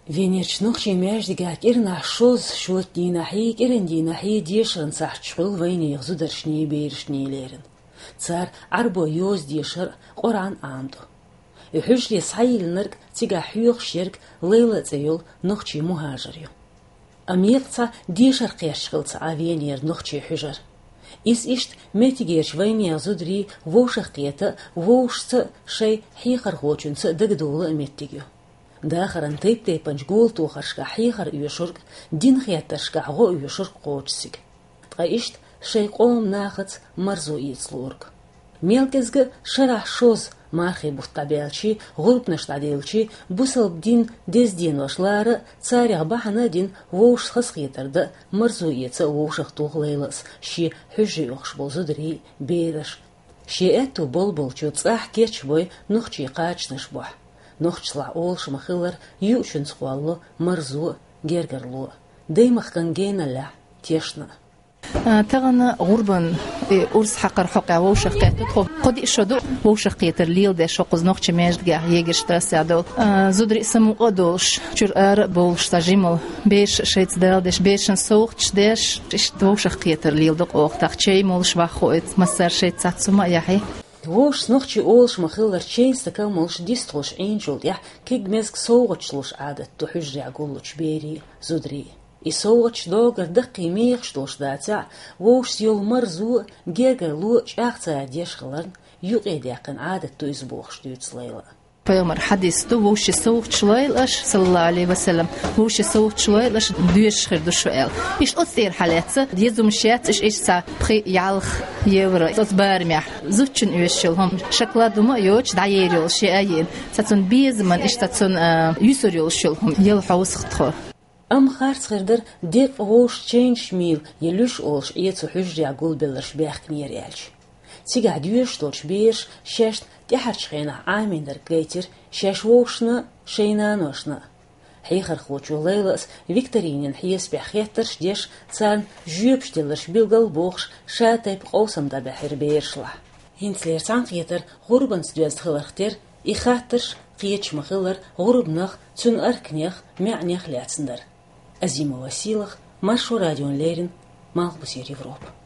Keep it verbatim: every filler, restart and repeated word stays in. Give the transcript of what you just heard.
Венерч нухчи междига кирна шоз шот динахи кирен динахи дешран сахчхул вайни гзударшни бейршни лерен. Цар арбо йоз дешр Qur'an амду. Юхшли сайилнерг тига хюх шерг лейла цеюл нухчи мухажарю. Амирца дешр қешхилца а венер нухчи хюжар. Ис ишт метигерш вайни гзудри вошах қиета вошца шей хихар хочунца дагдула метигю. داخرن تيب تيبنج قول توخرشك حيخر يشرك دين خياتشك عغو يشرك قوتسك تقايشت شي قوم ناخت مرزو يتسلورك ميلكزغ شرح شوز مارخي بطبيعلشي غرب نشتعديلشي بوصل دين ديز دين وشلار تساريغ بحنا دين ووش خسخيترد مرزو يتسا ووشخ توغليلس شي حجي يخش بوزدري بيرش شي اتو بولبول چو تصاح كيتش بوي نخشي قاچ نشبوح نخشلا أول شمخيلر يوشن سقوالو مرزو جرجرلو دايمخ كان جينا لا تيشنا تغنى غربا أرس حقر حقا ووشخ كاتو قد إشدو ووشخ كيتر ليل ده شقز نخش ماجدقا يجش تاسعدو زودري سمو قدوش شور أر بولش تجمل بيش شيت دالدش بيشن سوقش داش إش ووشخ كيتر ليل دق أوق تخشي مولش واخوت مسار شيت ساتسوما يحي ووش نخشي أولش مخيلر تشين سكال مولش ديستلوش إنجول يح كيج مزك سوغتشلوش عادت تحجري عقولوش بيري زودري إسوغتش دوغر دقي ميخشلوش داتع ووش سيول مرزو جيرجر لوش أختا ديش خلرن يوغي ديقن عادت تو إزبوخش ديوتس ليلة Поймар حديث تو وش سوق شليلش صلى الله عليه وسلم وش سوق شليلش دوش خير دشوال إيش أثير حالته ديزوم شيات إيش إيش سا بخي يالخ يورا تصبرمح زوجن إيشلهم شكل دوما يوش دايريول شيئين تاتون بيزمن إيش تاتون يسريول شلهم يلحوس خطخ أم خارج خردر ديف وش تشينج ميل يلوش أولش يتسو حجري عقول بلش بيحكني ريالش تيجا ديوش توش بيش شاشت تحرش خينا عامين در كليتر شاش ووشنا شينا نوشنا حيخر خوچو ليلس فيكتورينين حيس بحياترش ديش تسان جيبش دلش بيلغل بوخش شاتيب قوسم دا بحر بيرشلا هنتلير تان خيتر غربان سدوز خلرختر إخاترش قيتش مخلر غربنخ تون أركنيخ معنيخ لاتسندر أزيما وسيلخ مارشو راديون ليرن مالبوسير يوروب